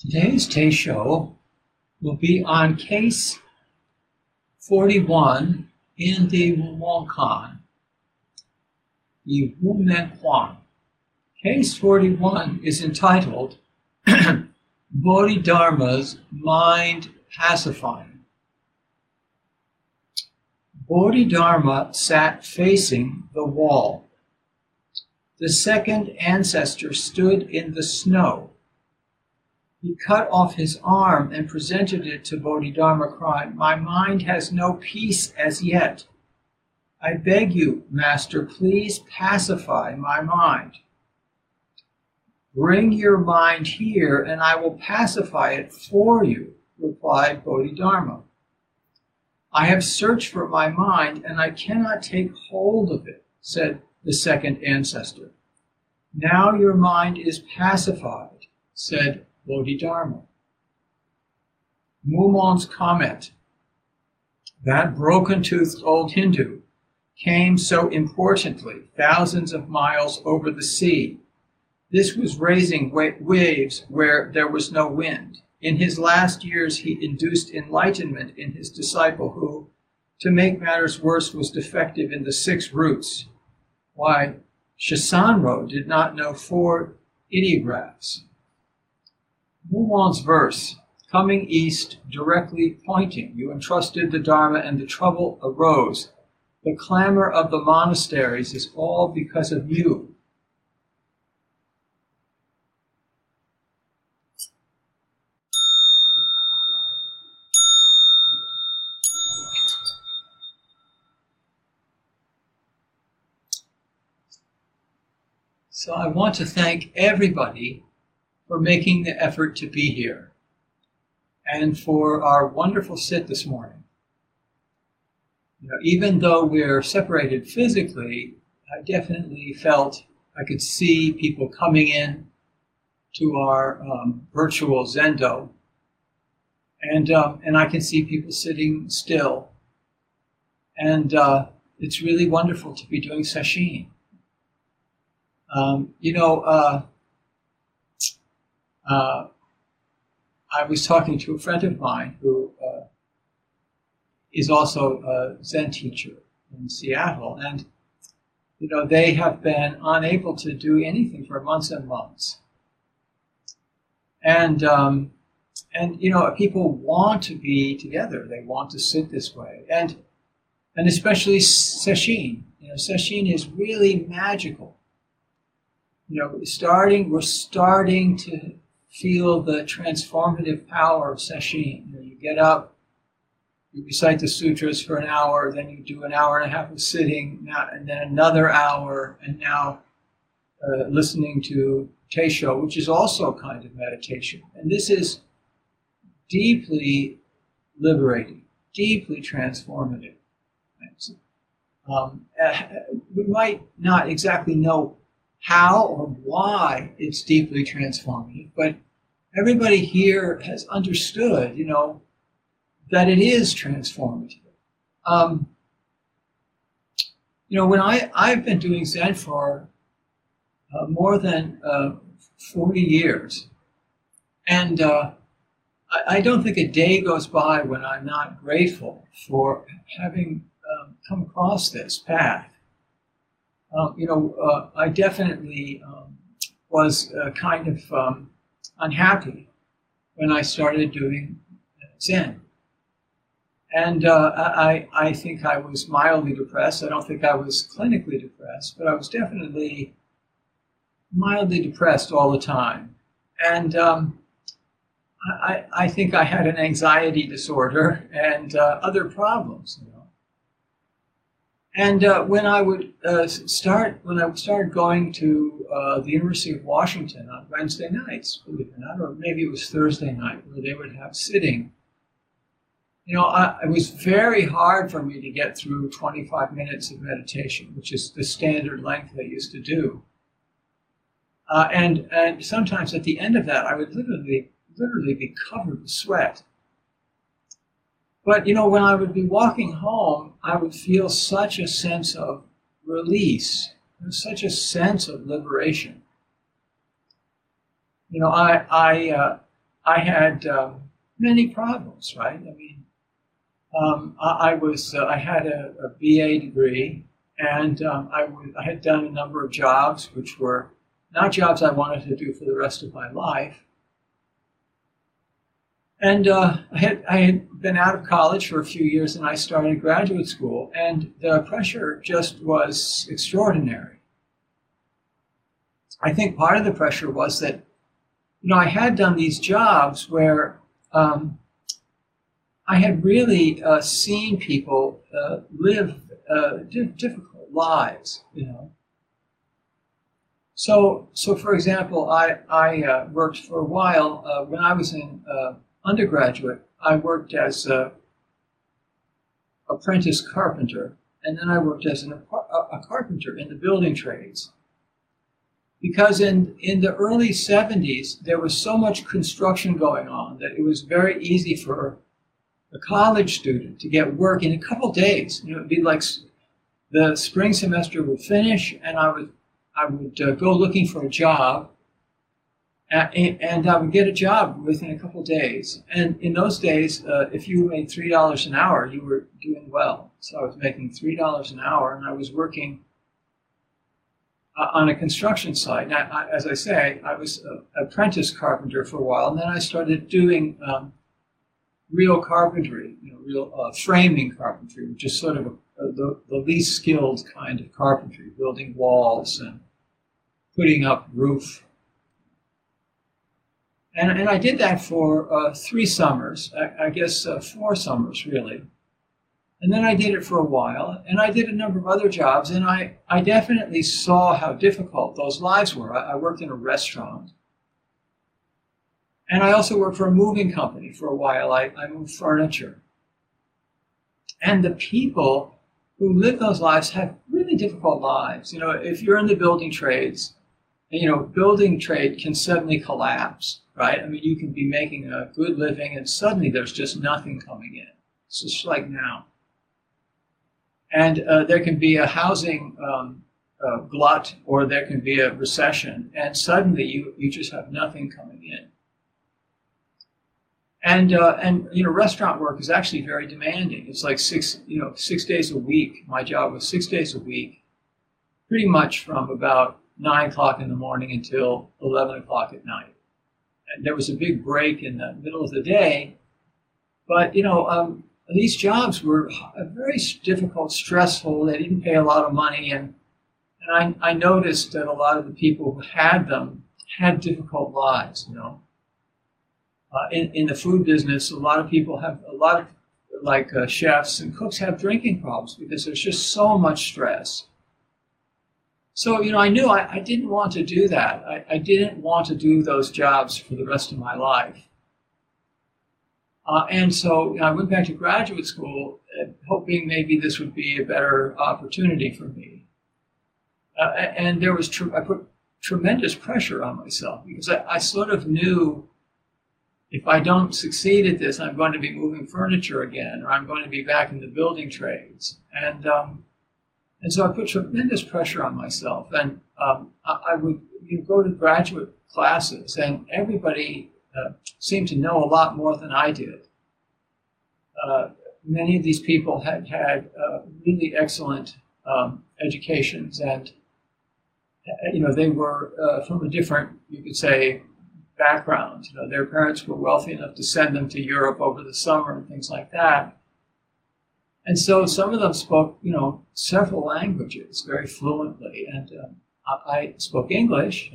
Today's Teisho will be on case 41 in the Wulongkan, the Wumenhuang. Case 41 is entitled Bodhidharma's Mind Pacifying. Bodhidharma sat facing the wall. The second ancestor stood in the snow. He cut off his arm and presented it to Bodhidharma, crying, "My mind has no peace as yet. I beg you, Master, please pacify my mind." "Bring your mind here and I will pacify it for you," replied Bodhidharma. "I have searched for my mind and I cannot take hold of it," said the second ancestor. "Now your mind is pacified," said Bodhidharma. Mumon's comment: that broken-toothed old Hindu came so importantly thousands of miles over the sea. This was raising waves where there was no wind. In his last years, he induced enlightenment in his disciple who, to make matters worse, was defective in the 6 roots. Why, Shasanro did not know 4 ideographs. Mumon's verse, coming east, directly pointing, you entrusted the Dharma and the trouble arose. The clamor of the monasteries is all because of you. So I want to thank everybody for making the effort to be here and for our wonderful sit this morning. Even though we're separated physically, I definitely felt I could see people coming in to our virtual Zendo, and I can see people sitting still. And it's really wonderful to be doing sesshin. I was talking to a friend of mine who is also a Zen teacher in Seattle, and they have been unable to do anything for months and months. And people want to be together; they want to sit this way, and especially sesshin. Sesshin is really magical. We're starting to feel the transformative power of sesshin. You get up, you recite the sutras for an hour, then you do an hour and a half of sitting, and then another hour, and now listening to Teisho, which is also a kind of meditation. And this is deeply liberating, deeply transformative. We might not exactly know how or why it's deeply transformative, but everybody here has understood, that it is transformative. When I've been doing Zen for more than 40 years, and I don't think a day goes by when I'm not grateful for having come across this path. I definitely was kind of unhappy when I started doing Zen. And I think I was mildly depressed. I don't think I was clinically depressed, but I was definitely mildly depressed all the time. And I think I had an anxiety disorder and other problems. And when I started going to the University of Washington on Wednesday nights, believe it or not, or maybe it was Thursday night, where they would have sitting, it was very hard for me to get through 25 minutes of meditation, which is the standard length they used to do. And sometimes at the end of that, I would literally be covered with sweat. But, when I would be walking home, I would feel such a sense of release, such a sense of liberation. I I had many problems, right? I mean, I had a BA degree, and I had done a number of jobs which were not jobs I wanted to do for the rest of my life. And I had been out of college for a few years, and I started graduate school, and the pressure just was extraordinary. I think part of the pressure was that, I had done these jobs where I had really seen people live difficult lives, So, for example, I worked for a while when I was in undergraduate. I worked as an apprentice carpenter, and then I worked as a carpenter in the building trades. Because in the early 70s, there was so much construction going on that it was very easy for a college student to get work in a couple days. It'd be like the spring semester would finish, and I would go looking for a job, and I would get a job within a couple days. And in those days, if you made $3 an hour, you were doing well. So I was making $3 an hour, and I was working on a construction site. Now, as I say, I was an apprentice carpenter for a while, and then I started doing real carpentry, real framing carpentry, which is sort of the least skilled kind of carpentry, building walls and putting up roof. And I did that for 3 summers, I guess 4 summers, really. And then I did it for a while, and I did a number of other jobs, and I definitely saw how difficult those lives were. I worked in a restaurant. And I also worked for a moving company for a while. I moved furniture. And the people who live those lives have really difficult lives. If you're in the building trades, building trade can suddenly collapse, right? I mean, you can be making a good living, and suddenly there's just nothing coming in. It's just like now. And there can be a housing glut, or there can be a recession, and suddenly you just have nothing coming in. And restaurant work is actually very demanding. It's like 6 days a week. My job was 6 days a week, pretty much from about 9 o'clock in the morning until 11 o'clock at night. And there was a big break in the middle of the day, but these jobs were very difficult, stressful. They didn't pay a lot of money, and I noticed that a lot of the people who had them had difficult lives. In the food business, a lot of people have chefs and cooks have drinking problems because there's just so much stress. So I knew I didn't want to do that. I didn't want to do those jobs for the rest of my life. And so I went back to graduate school, hoping maybe this would be a better opportunity for me. And there was I put tremendous pressure on myself because I sort of knew if I don't succeed at this, I'm going to be moving furniture again, or I'm going to be back in the building trades. And so I put tremendous pressure on myself. And I would go to graduate classes, and everybody seemed to know a lot more than I did. Many of these people had really excellent educations, and they were from a different, you could say, background. Their parents were wealthy enough to send them to Europe over the summer and things like that. And so some of them spoke, several languages very fluently, and I spoke English.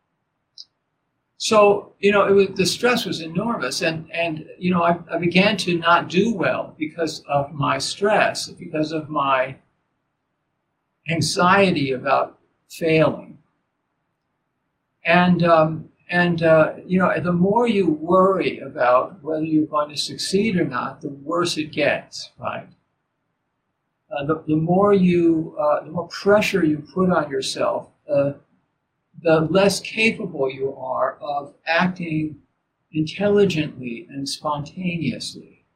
So the stress was enormous, and I began to not do well because of my stress, because of my anxiety about failing, and the more you worry about whether you're going to succeed or not, the worse it gets, right? The more pressure you put on yourself, the less capable you are of acting intelligently and spontaneously.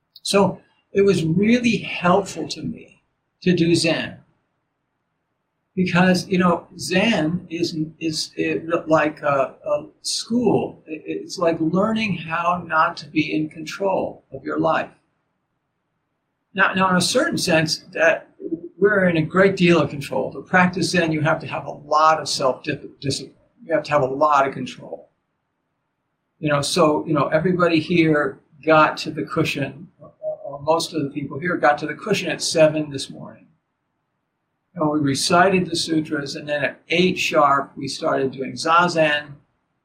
So it was really helpful to me to do Zen. Because, Zen is like a school. It's like learning how not to be in control of your life. Now, in a certain sense, that we're in a great deal of control. To practice Zen, you have to have a lot of self-discipline. You have to have a lot of control. So everybody here got to the cushion, or most of the people here got to the cushion at 7 this morning. We recited the sutras, and then at 8 sharp, we started doing zazen.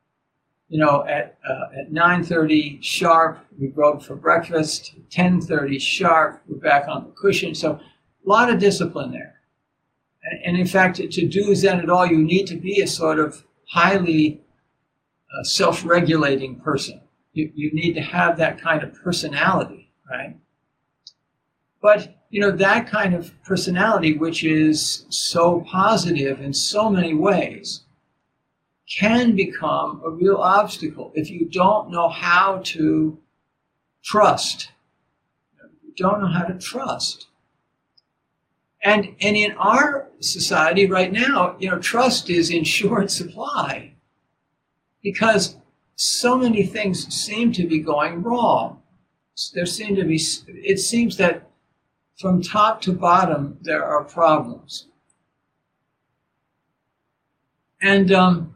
At 9:30 sharp, we broke for breakfast. 10:30 sharp, we're back on the cushion. So a lot of discipline there. And in fact, to do Zen at all, you need to be a sort of highly self-regulating person. You need to have that kind of personality, right? But that kind of personality, which is so positive in so many ways, can become a real obstacle if you don't know how to trust. You don't know how to trust. And in our society right now, trust is in short supply because so many things seem to be going wrong. It seems that from top to bottom, there are problems. And,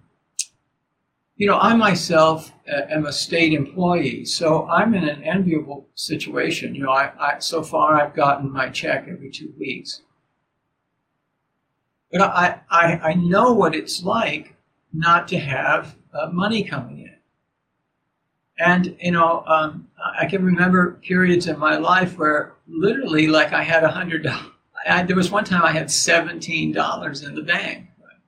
I myself am a state employee, so I'm in an enviable situation. So far I've gotten my check every 2 weeks. But I know what it's like not to have money coming in. And, I can remember periods in my life where literally like I had $100. There was one time I had $17 in the bank.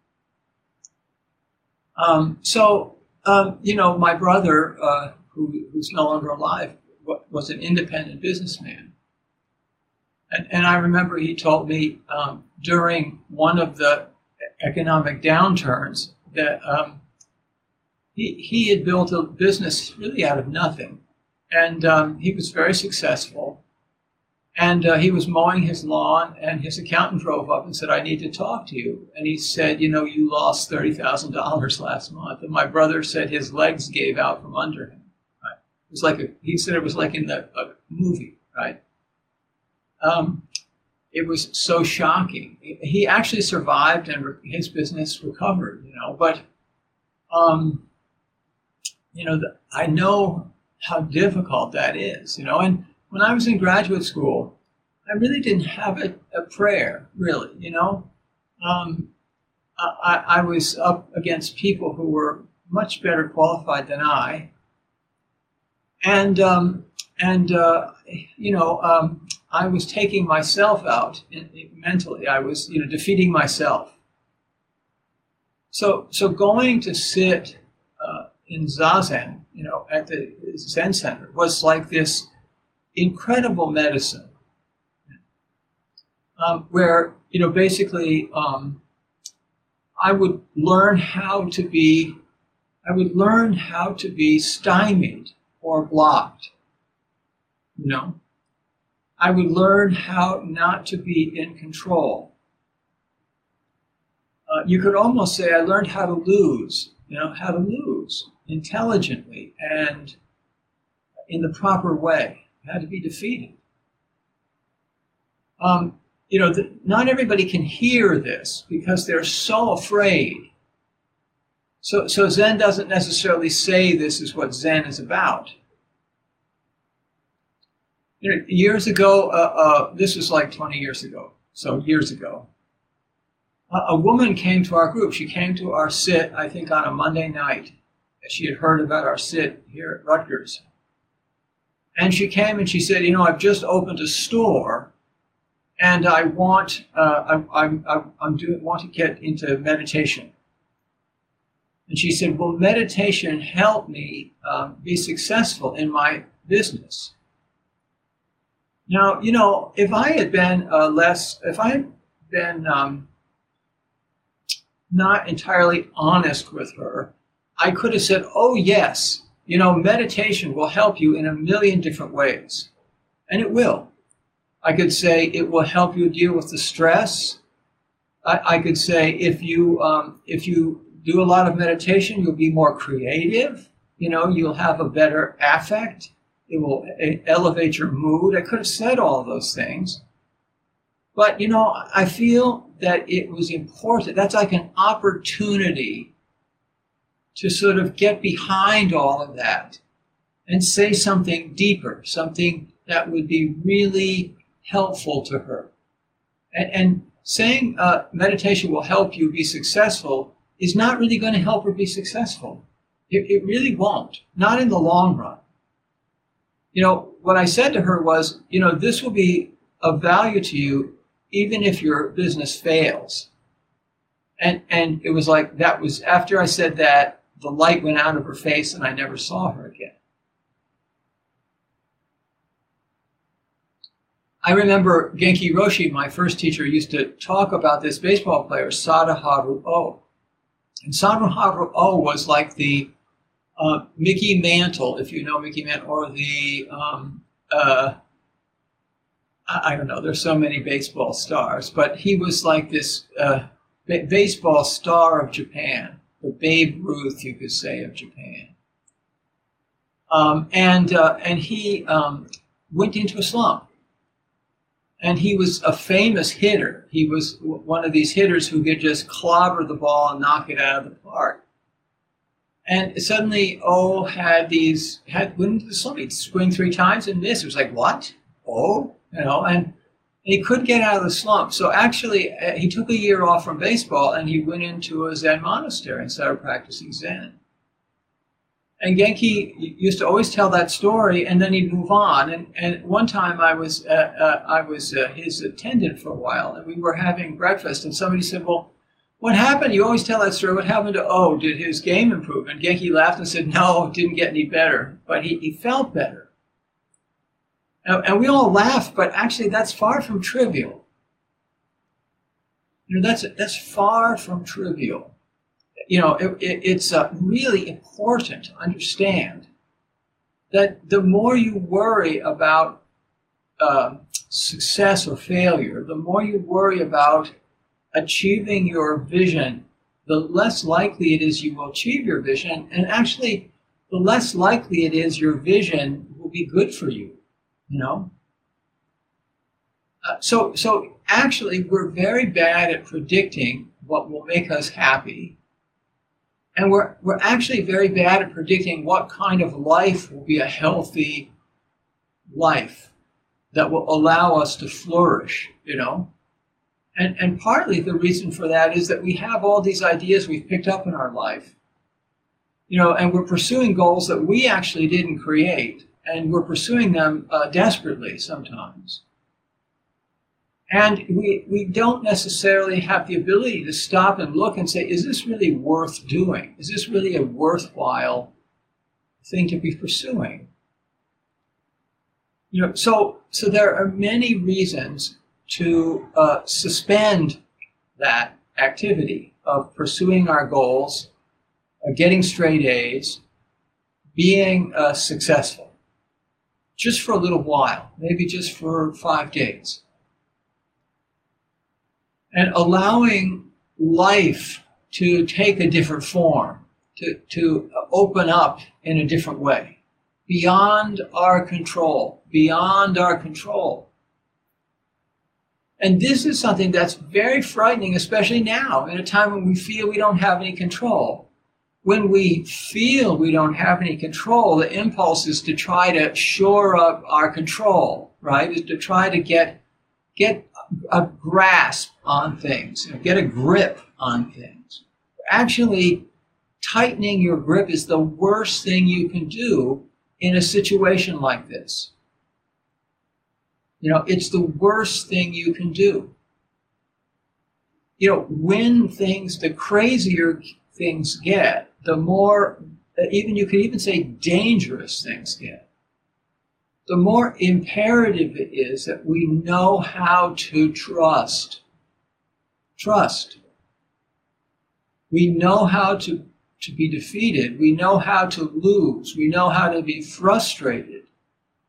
My brother, who's no longer alive, was an independent businessman. And I remember he told me during one of the economic downturns that he had built a business really out of nothing. And he was very successful. And he was mowing his lawn, and his accountant drove up and said, "I need to talk to you." And he said, "You lost $30,000 last month." And my brother said his legs gave out from under him. Right? It was like he said it was like in a movie, right? It was so shocking. He actually survived, and his business recovered. But I know how difficult that is. And when I was in graduate school, I really didn't have a prayer, really, I was up against people who were much better qualified than I. And I was taking myself out mentally. I was, defeating myself. So going to sit in Zazen, at the Zen Center was like this incredible medicine, where basically I would learn how to be stymied or blocked. I would learn how not to be in control. You could almost say I learned how to lose. How to lose intelligently and in the proper way. How to be defeated. Not everybody can hear this because they're so afraid. So Zen doesn't necessarily say this is what Zen is about. Years ago, this was like 20 years ago, so years ago, a woman came to our group. She came to our sit, I think, on a Monday night. She had heard about our sit here at Rutgers. And she came and she said, I've just opened a store, and I want to get into meditation. And she said, "Will meditation help me be successful in my business?" Now, if I had been not entirely honest with her, I could have said, "Oh yes, meditation will help you in a million different ways." And it will. I could say it will help you deal with the stress. I could say if you do a lot of meditation, you'll be more creative. You'll have a better affect. It will elevate your mood. I could have said all of those things. But, I feel that it was important. That's like an opportunity to sort of get behind all of that and say something deeper, something that would be really helpful to her. And saying meditation will help you be successful is not really going to help her be successful. It really won't, not in the long run. What I said to her was, this will be of value to you even if your business fails. And it was like, that was after I said that, the light went out of her face and I never saw her again. I remember Genki Roshi, my first teacher, used to talk about this baseball player, Sadaharu Oh. And Sadaharu Oh was like the Mickey Mantle, if you know Mickey Mantle, or the, I don't know, there's so many baseball stars, but he was like this baseball star of Japan, the Babe Ruth, you could say, of Japan. And he went into a slump. And he was a famous hitter. He was one of these hitters who could just clobber the ball and knock it out of the park. And suddenly, went into the slump. He'd swing 3 times and miss. It was like, what? And he couldn't get out of the slump. So actually, he took a year off from baseball and he went into a Zen monastery and started practicing Zen. And Genki used to always tell that story, and then he'd move on. And one time I was his attendant for a while, and we were having breakfast, and somebody said, "Well, what happened? You always tell that story. What happened to O? Did his game improve?" And Genki laughed and said, "No, it didn't get any better, but he felt better." And we all laughed, but actually that's far from trivial. That's far from trivial. It's really important to understand that the more you worry about success or failure, the more you worry about achieving your vision, the less likely it is you will achieve your vision. And actually, the less likely it is your vision will be good for you, So actually, we're very bad at predicting what will make us happy. And we're actually very bad at predicting what kind of life will be a healthy life that will allow us to flourish, And partly the reason for that is that we have all these ideas we've picked up in our life, and we're pursuing goals that we actually didn't create, and we're pursuing them desperately sometimes. And we don't necessarily have the ability to stop and look and say, is this really worth doing? Is this really a worthwhile thing to be pursuing? So there are many reasons to suspend that activity of pursuing our goals, getting straight A's, being successful, just for a little while, maybe just for 5 days. And allowing life to take a different form, to open up in a different way, beyond our control. And this is something that's very frightening, especially now, in a time when we feel we don't have any control. When we feel we don't have any control, the impulse is to try to shore up our control, right? Is to try to get a grasp on things, get a grip on things. Actually, tightening your grip is the worst thing you can do in a situation like this. It's the worst thing you can do. When the crazier things get, the more, you could even say dangerous things get, the more imperative it is that we know how to trust. Trust. We know how to be defeated. We know how to lose. We know how to be frustrated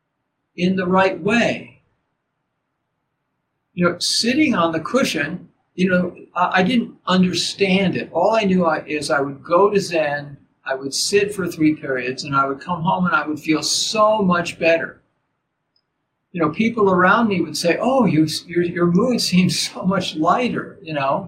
in the right way. Sitting on the cushion I didn't understand it. All I knew is I would go to Zen, I would sit for 3 periods, and I would come home and I would feel so much better. People around me would say, "Oh, your mood seems so much lighter,"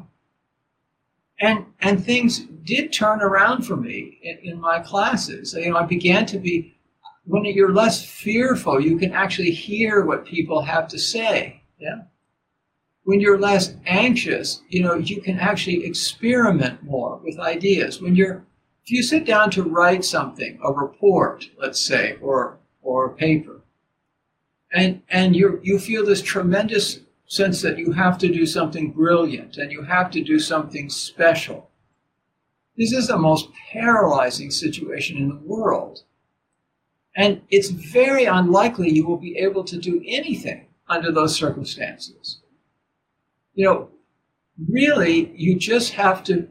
And things did turn around for me in my classes. I began to be, when you're less fearful, you can actually hear what people have to say. Yeah. When you're less anxious, you can actually experiment more with ideas. If you sit down to write something, a report, let's say, or a paper, and you feel this tremendous sense that you have to do something brilliant and you have to do something special. This is the most paralyzing situation in the world. And it's very unlikely you will be able to do anything under those circumstances. Really, you just have to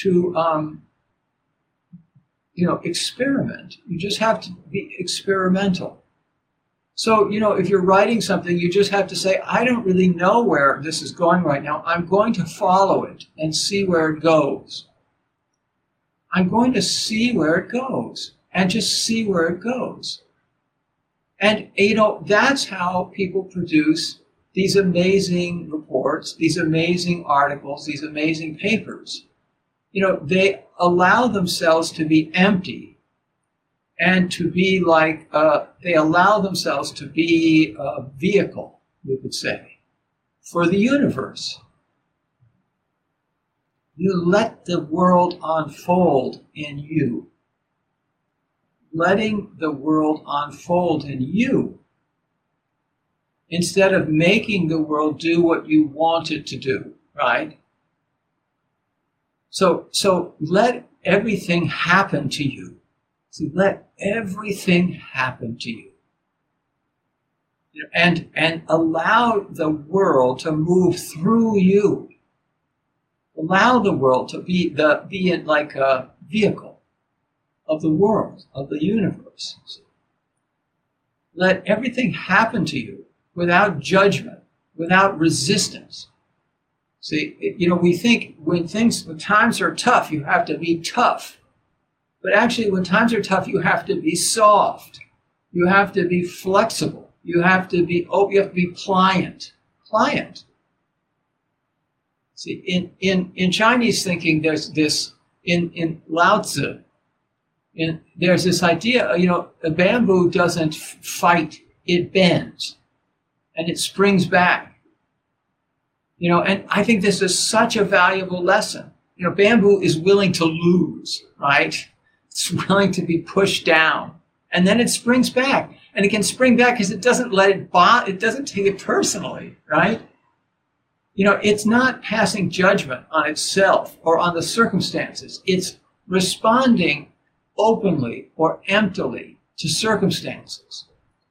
experiment. You just have to be experimental. So, if you're writing something, you just have to say, I don't really know where this is going right now. I'm going to follow it and see where it goes. I'm going to see where it goes and just see where it goes. And, that's how people produce these amazing reports, these amazing articles, these amazing papers. They allow themselves to be empty. And to be they allow themselves to be a vehicle, you could say, for the universe. You let the world unfold in you. Letting the world unfold in you, instead of making the world do what you want it to do, right? So let everything happen to you. So let everything happen to you. And allow the world to move through you. Allow the world to be like a vehicle of the world, of the universe. Let everything happen to you without judgment, without resistance. See, we think when times are tough, you have to be tough. But actually, when times are tough, you have to be soft. You have to be flexible. You have to be pliant. Pliant. See, in Chinese thinking, there's this, in Lao Tzu, there's this idea, a bamboo doesn't fight, it bends. And it springs back. And I think this is such a valuable lesson. Bamboo is willing to lose, right? It's willing to be pushed down. And then it springs back. And it can spring back because it doesn't it doesn't take it personally, right? It's not passing judgment on itself or on the circumstances. It's responding openly or emptily to circumstances.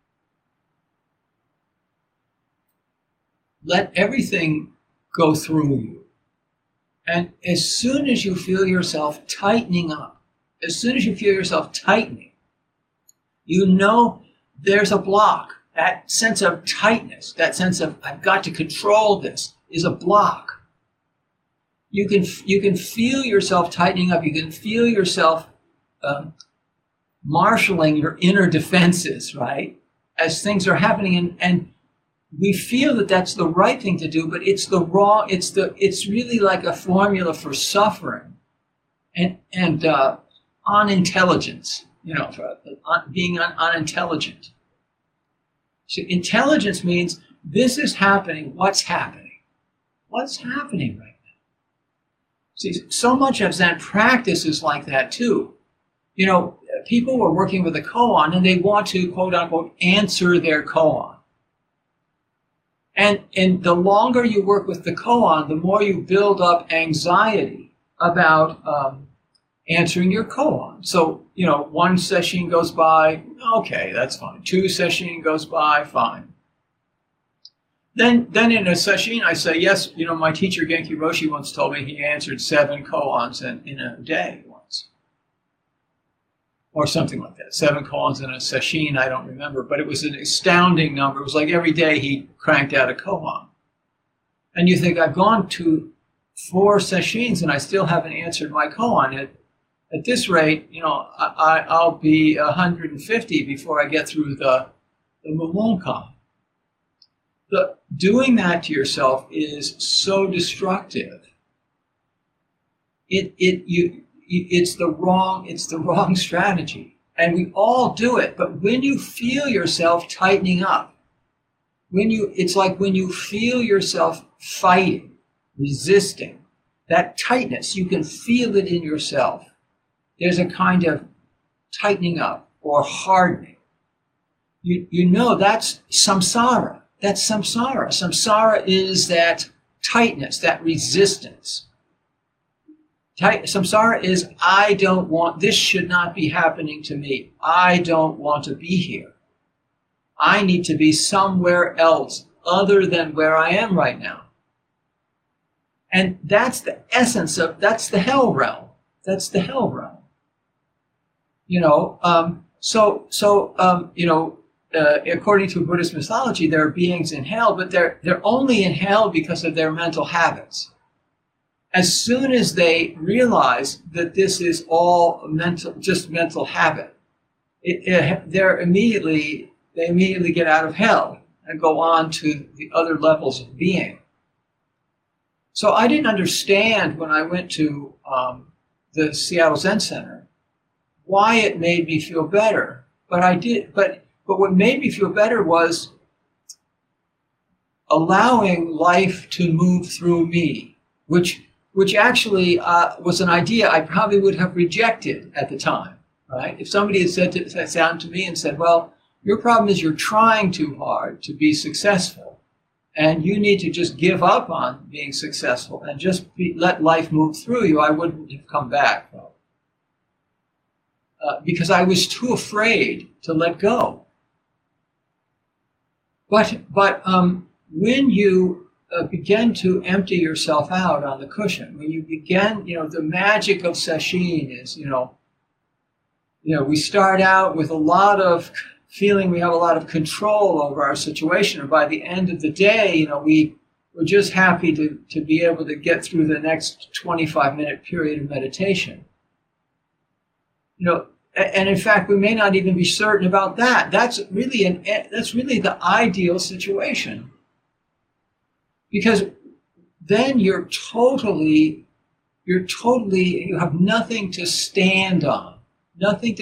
Let everything go through you. And as soon as you feel yourself tightening up, as soon as you feel yourself tightening, there's a block. That sense of tightness, that sense of I've got to control this, is a block. You can feel yourself tightening up. You can feel yourself marshaling your inner defenses, right? As things are happening, and we feel that that's the right thing to do, but it's the wrong. It's really like a formula for suffering and unintelligence. Being unintelligent. So intelligence means this is happening. What's happening? What's happening right now? See, so much of Zen practice is like that too. People were working with a koan and they want to, quote unquote, answer their koan. And the longer you work with the koan, the more you build up anxiety about answering your koan. So, one session goes by, okay, that's fine. 2 sessions goes by, fine. Then in a session, I say, yes, my teacher Genki Roshi once told me he answered 7 koans in a day once. Or something like that. 7 koans in a session, I don't remember, but it was an astounding number. It was like every day he cranked out a koan. And you think, I've gone to 4 sessions and I still haven't answered my koan. At this rate, I'll be 150 before I get through the Mumonkan. Doing that to yourself is so destructive. It's the wrong strategy. And we all do it. But when you feel yourself tightening up, it's like when you feel yourself fighting, resisting, that tightness, you can feel it in yourself. There's a kind of tightening up or hardening. You know that's samsara. That's samsara. Samsara is that tightness, that resistance. Samsara is, I don't want, this should not be happening to me. I don't want to be here. I need to be somewhere else other than where I am right now. And that's the essence that's the hell realm. That's the hell realm. According to Buddhist mythology, there are beings in hell, but they're only in hell because of their mental habits. As soon as they realize that this is all just mental habit, they immediately get out of hell and go on to the other levels of being. So I didn't understand when I went to the Seattle Zen Center why it made me feel better, but I did. But what made me feel better was allowing life to move through me, which actually was an idea I probably would have rejected at the time, right? If somebody had sat down to me and said, well, your problem is you're trying too hard to be successful, and you need to just give up on being successful and just let life move through you, I wouldn't have come back, though. Because I was too afraid to let go. But when you begin to empty yourself out on the cushion, when you begin, the magic of sesshin is, we start out with a lot of feeling we have a lot of control over our situation, and by the end of the day, we're just happy to be able to get through the next 25-minute period of meditation. And in fact, we may not even be certain about that. That's really the ideal situation. Because then you have nothing to stand on, nothing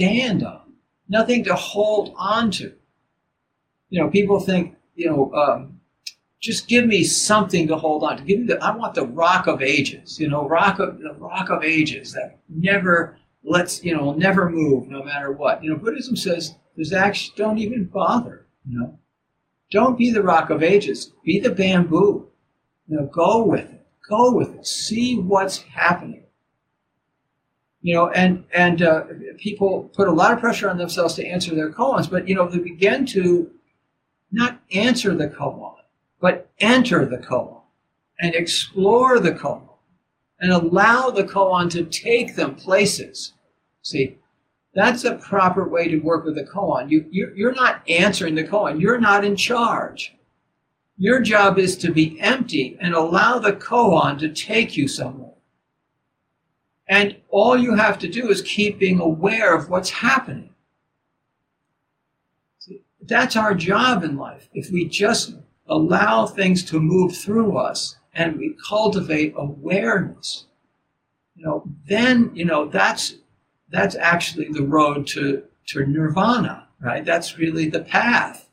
to hold on to. People think, just give me something to hold on to. I want the rock of ages, the rock of ages that never never move no matter what. Buddhism says don't even bother, Don't be the rock of ages. Be the bamboo. Go with it. See what's happening. And people put a lot of pressure on themselves to answer their koans, but they begin to not answer the koan, but enter the koan and explore the koan and allow the koan to take them places. See, that's a proper way to work with the koan. You're not answering the koan. You're not in charge. Your job is to be empty and allow the koan to take you somewhere. And all you have to do is keep being aware of what's happening. See, that's our job in life. If we just allow things to move through us and we cultivate awareness, then that's actually the road to nirvana, right? That's really the path.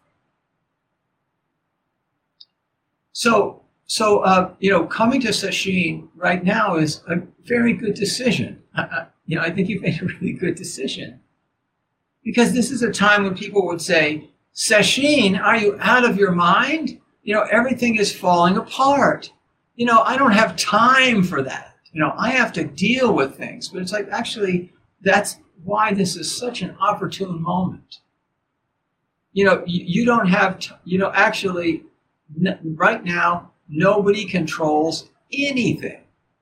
So coming to sesshin right now is a very good decision. I think you've made a really good decision. Because this is a time when people would say, sesshin, are you out of your mind? Everything is falling apart. I don't have time for that. I have to deal with things. But it's like, actually, that's why this is such an opportune moment. You don't have, actually, right now, nobody controls anything.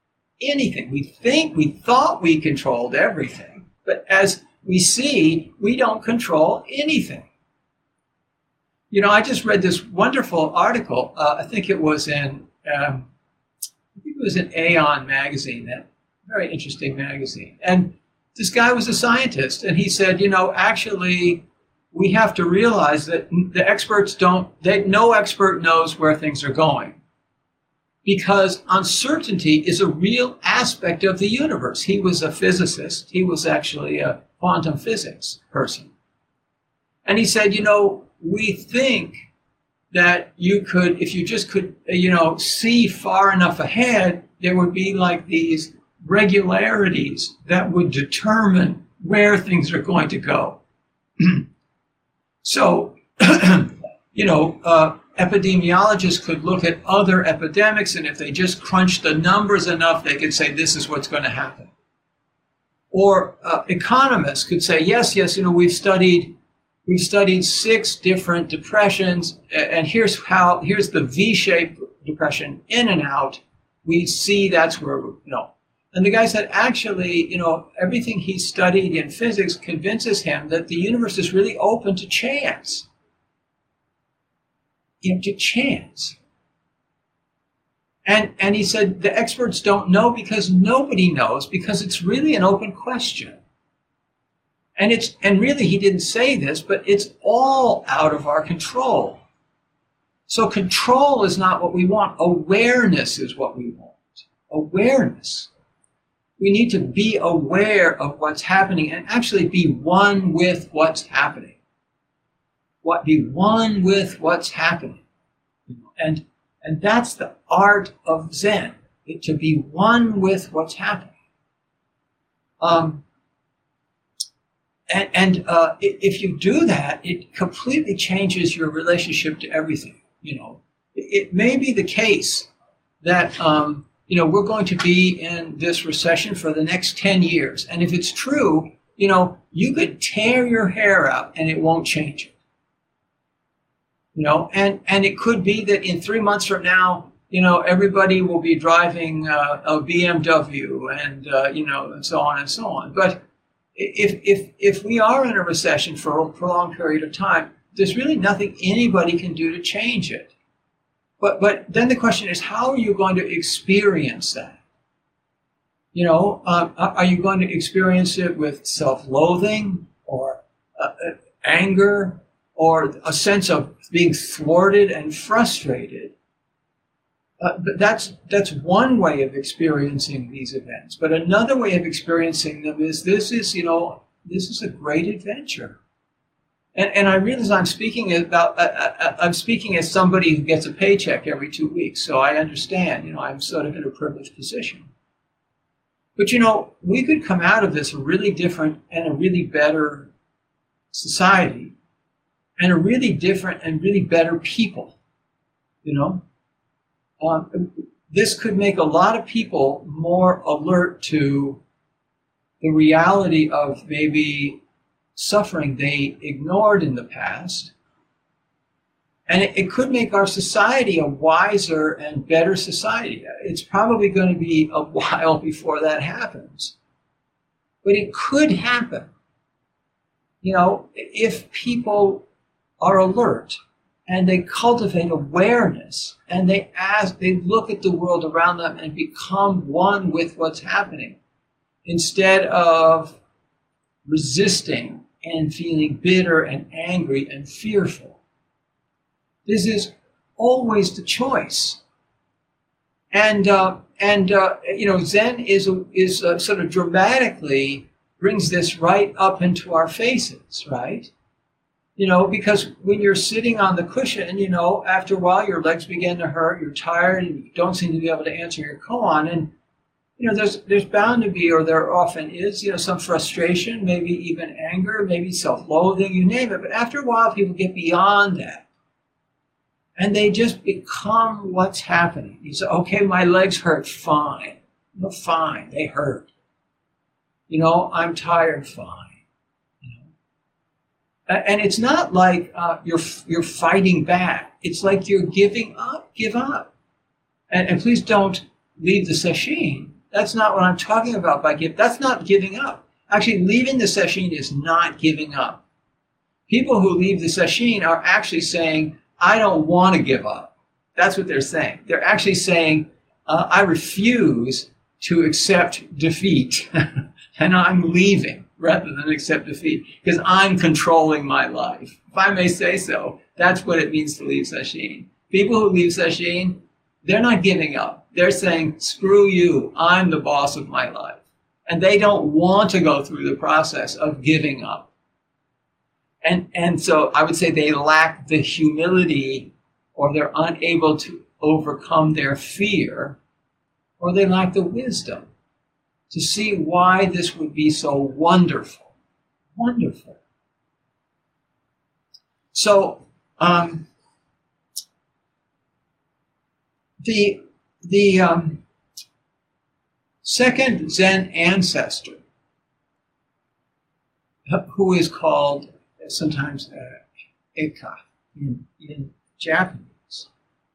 We thought we controlled everything, but as we see, we don't control anything. I just read this wonderful article. I think it was in think it was an Aeon magazine, that very interesting magazine. And this guy was a scientist, and he said, actually, we have to realize that the experts no expert knows where things are going, because uncertainty is a real aspect of the universe. He was a physicist. He was actually a quantum physics person. And he said, we think that you could, if you just could, see far enough ahead, there would be like these regularities that would determine where things are going to go. So, epidemiologists could look at other epidemics, and if they just crunched the numbers enough, they could say this is what's going to happen. Or economists could say, yes, we've studied 6 different depressions, and here's the V-shaped depression in and out. We see that's where And the guy said, actually, everything he studied in physics convinces him that the universe is really open to chance. To chance. And he said the experts don't know because nobody knows, because it's really an open question. And really he didn't say this, but it's all out of our control. So control is not what we want. Awareness is what we want. Awareness. We need to be aware of what's happening and actually be one with what's happening. Be one with what's happening. And that's the art of Zen, to be one with what's happening. If you do that, it completely changes your relationship to everything. It may be the case that we're going to be in this recession for the next 10 years. And if it's true, you could tear your hair out and it won't change it. And it could be that in 3 months from now, everybody will be driving a BMW and, and so on and so on. But if we are in a recession for a prolonged period of time, there's really nothing anybody can do to change it. But then the question is, how are you going to experience that? Are you going to experience it with self-loathing or anger or a sense of being thwarted and frustrated? But that's one way of experiencing these events. But another way of experiencing them is this is a great adventure. And I realize I'm speaking as somebody who gets a paycheck every 2 weeks, so I understand. I'm sort of in a privileged position. But we could come out of this a really different and a really better society, and a really different and really better people. This could make a lot of people more alert to the reality of maybe suffering they ignored in the past. And it could make our society a wiser and better society. It's probably going to be a while before that happens. But it could happen. If people are alert and they cultivate awareness and they look at the world around them and become one with what's happening instead of resisting and feeling bitter and angry and fearful. This is always the choice. And Zen is sort of dramatically brings this right up into our faces, right? Because when you're sitting on the cushion, after a while your legs begin to hurt, you're tired, and you don't seem to be able to answer your koan. And, there's bound to be, or there often is, some frustration, maybe even anger, maybe self-loathing, you name it. But after a while, people get beyond that. And they just become what's happening. You say, okay, my legs hurt, fine. Fine, they hurt. I'm tired, fine. And it's not like you're fighting back. It's like you're giving up. Give up. And please don't leave the sesshin. That's not what I'm talking about by give. That's not giving up. Actually, leaving the sesshin is not giving up. People who leave the sesshin are actually saying, I don't want to give up. That's what they're saying. They're actually saying, I refuse to accept defeat, and I'm leaving rather than accept defeat, because I'm controlling my life. If I may say so, that's what it means to leave sesshin. People who leave sesshin, they're not giving up. They're saying, screw you, I'm the boss of my life. And they don't want to go through the process of giving up. And so I would say they lack the humility, or they're unable to overcome their fear, or they lack the wisdom to see why this would be so wonderful. Wonderful. So the second Zen ancestor, who is called sometimes Eka in Japanese,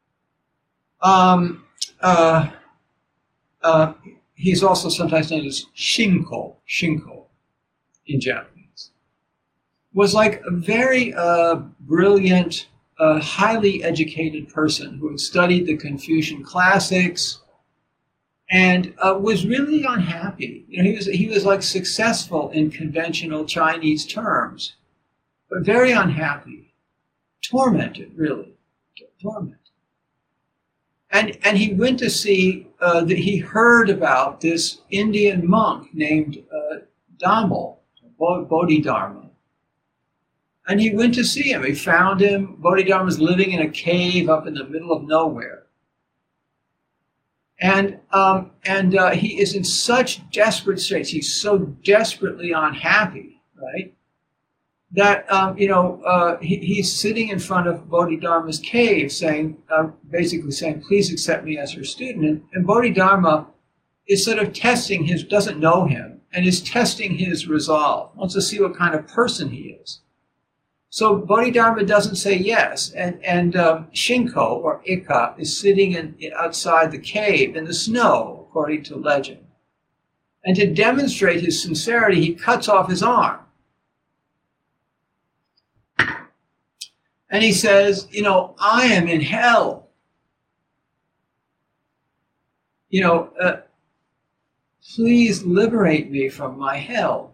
he's also sometimes known as Shinko in Japanese, was like a very brilliant, highly educated person who had studied the Confucian classics and was really unhappy. You know, he was like successful in conventional Chinese terms, but very unhappy, tormented, really, tormented. And he went to see, he heard about this Indian monk named Dhammo, Bodhidharma. And he went to see him. He found him. Bodhidharma was living in a cave up in the middle of nowhere. And he is in such desperate straits. He's so desperately unhappy, right? That, he's sitting in front of Bodhidharma's cave saying, basically saying, please accept me as your student. And Bodhidharma is sort of testing doesn't know him, and is testing his resolve, wants to see what kind of person he is. So Bodhidharma doesn't say yes. And Shinko, or Ika, is sitting outside the cave in the snow, according to legend. And to demonstrate his sincerity, he cuts off his arm. And he says, I am in hell. Please liberate me from my hell.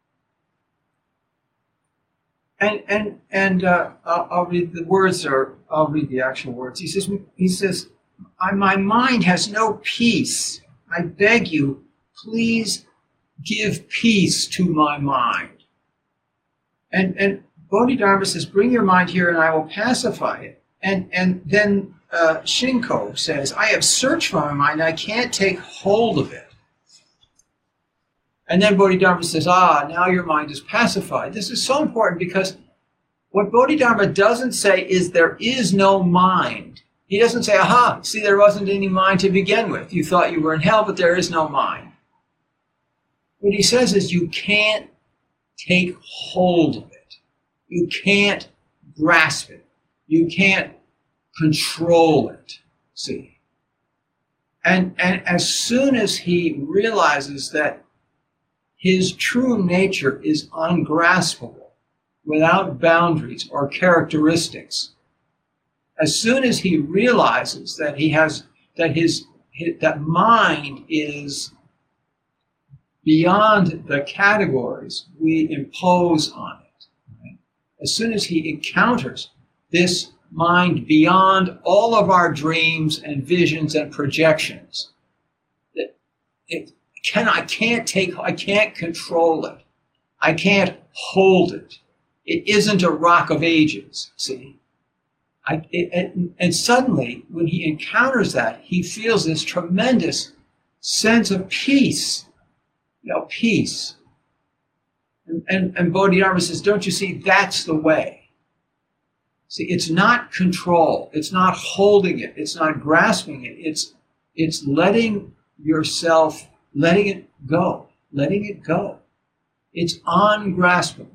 And I'll read the words, or I'll read the actual words. He says, my mind has no peace. I beg you, please give peace to my mind. And Bodhidharma says, bring your mind here and I will pacify it. And then Shinko says, I have searched for my mind, I can't take hold of it. And then Bodhidharma says, now your mind is pacified. This is so important because what Bodhidharma doesn't say is there is no mind. He doesn't say, see, there wasn't any mind to begin with. You thought you were in hell, but there is no mind. What he says is you can't take hold of it. You can't grasp it. You can't control it, see. And as soon as he realizes that his true nature is ungraspable, without boundaries or characteristics, as soon as he realizes that that mind is beyond the categories we impose on it, as soon as he encounters this mind beyond all of our dreams and visions and projections, I can't control it. I can't hold it. It isn't a rock of ages, see? And suddenly, when he encounters that, he feels this tremendous sense of peace. Peace. And Bodhidharma says, don't you see, that's the way. See, it's not control. It's not holding it. It's not grasping it. It's letting yourself, letting it go. Letting it go. It's ungraspable.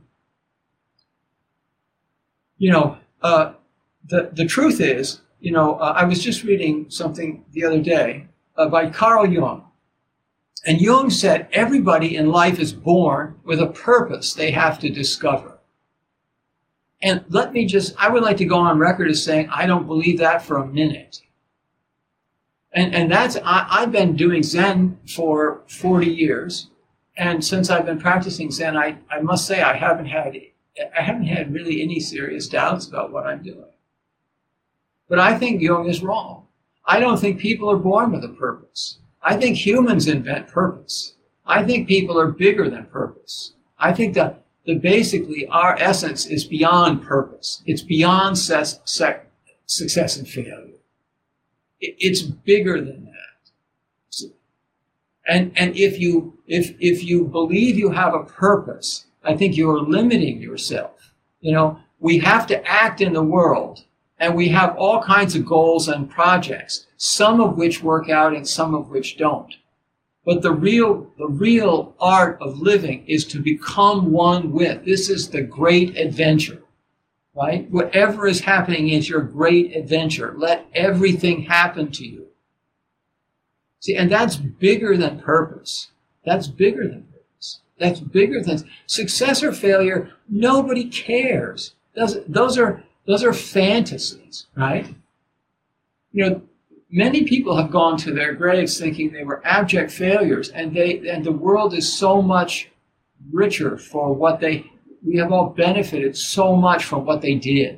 The truth is, I was just reading something the other day by Carl Jung. And Jung said everybody in life is born with a purpose they have to discover. And I would like to go on record as saying I don't believe that for a minute. And that's, I've been doing Zen for 40 years. And since I've been practicing Zen, I must say I haven't had really any serious doubts about what I'm doing. But I think Jung is wrong. I don't think people are born with a purpose. I think humans invent purpose. I think people are bigger than purpose. I think that basically our essence is beyond purpose. It's beyond success and failure. It's bigger than that. And if you believe you have a purpose, I think you're limiting yourself. You know, we have to act in the world, and we have all kinds of goals and projects, some of which work out and some of which don't. But the real art of living is to become one with. This is the great adventure, right? Whatever is happening is your great adventure. Let everything happen to you. See, and that's bigger than purpose. That's bigger than purpose. That's bigger than success or failure. Nobody cares. Those are fantasies, right? You know, many people have gone to their graves thinking they were abject failures, and the world is so much richer for what we have all benefited so much from what they did.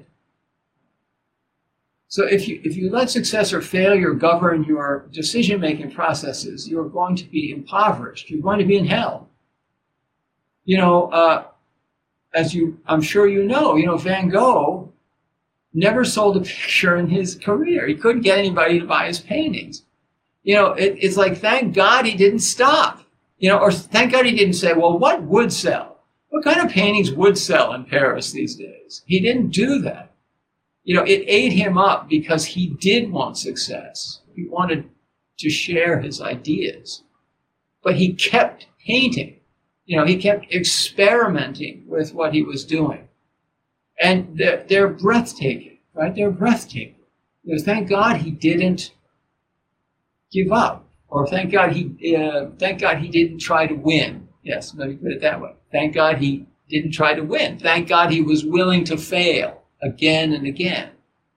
So if you let success or failure govern your decision-making processes, you're going to be impoverished. You're going to be in hell. You know, I'm sure you know, Van Gogh never sold a picture in his career. He couldn't get anybody to buy his paintings. You know, it's like, thank God he didn't stop. You know, or thank God he didn't say, well, what would sell? What kind of paintings would sell in Paris these days? He didn't do that. You know, it ate him up because he did want success. He wanted to share his ideas. But he kept painting. You know, he kept experimenting with what he was doing. And they're breathtaking, right? They're breathtaking. You know, thank God he didn't give up. Or thank God he didn't try to win. Yes, let me put it that way. Thank God he didn't try to win. Thank God he was willing to fail again and again.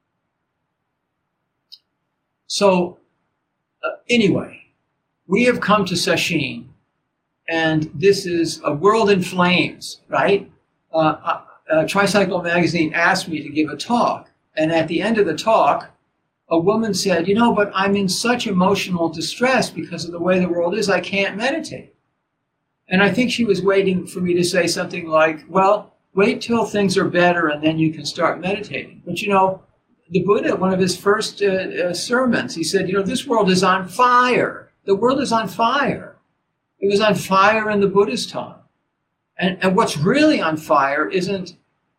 So, anyway, we have come to Sesshin, and this is a world in flames, right? Tricycle Magazine asked me to give a talk, and at the end of the talk, a woman said, you know, but I'm in such emotional distress because of the way the world is, I can't meditate. And I think she was waiting for me to say something like, well, wait till things are better and then you can start meditating. But, you know, the Buddha, one of his first sermons, he said, you know, this world is on fire. The world is on fire. It was on fire in the Buddha's time. And what's really on fire isn't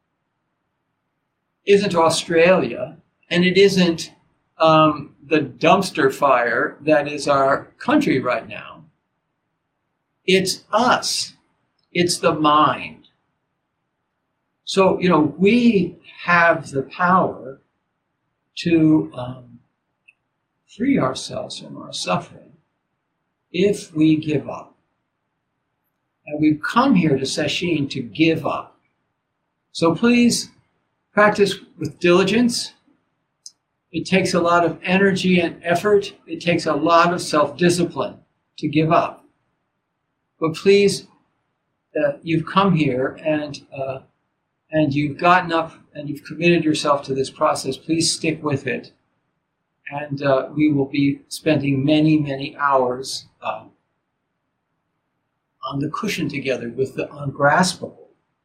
Australia, and it isn't the dumpster fire that is our country right now. It's us. It's the mind. So, you know, we have the power to free ourselves from our suffering if we give up. And we've come here to Sesshin to give up. So please practice with diligence. It takes a lot of energy and effort. It takes a lot of self-discipline to give up. But please, you've come here and you've gotten up and you've committed yourself to this process. Please stick with it. And we will be spending many, many hours on the cushion together with the ungraspable.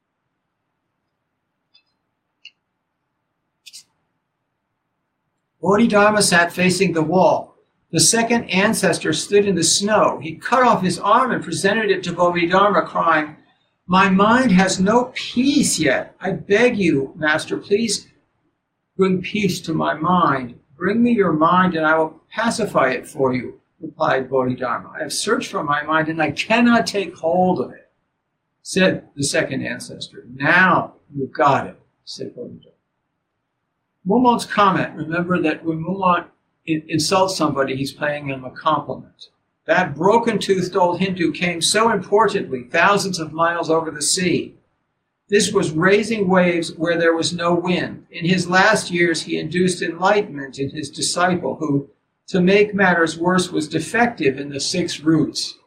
Bodhidharma sat facing the wall. The second ancestor stood in the snow. He cut off his arm and presented it to Bodhidharma, crying, "My mind has no peace yet. I beg you, Master, please bring peace to my mind. Bring me your mind and I will pacify it for you," replied Bodhidharma. "I have searched for my mind and I cannot take hold of it," said the second ancestor. "Now you've got it," said Bodhidharma. Mumon's comment: remember that when Mumon insults somebody, he's paying him a compliment. That broken-toothed old Hindu came so importantly thousands of miles over the sea. This was raising waves where there was no wind. In his last years, he induced enlightenment in his disciple, who to make matters worse, was defective in the 6 roots.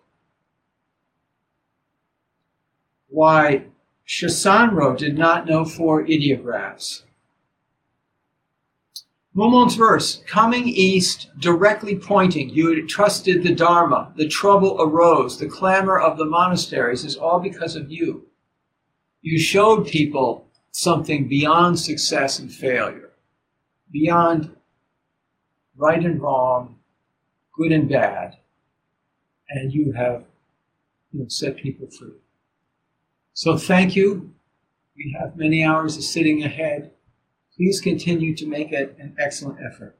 Why, Shasanro did not know 4 ideographs. Mumon's verse, coming east, directly pointing, you had trusted the Dharma, the trouble arose, the clamor of the monasteries is all because of you. You showed people something beyond success and failure, beyond right and wrong, good and bad, and you have set people free. So thank you. We have many hours of sitting ahead. Please continue to make it an excellent effort.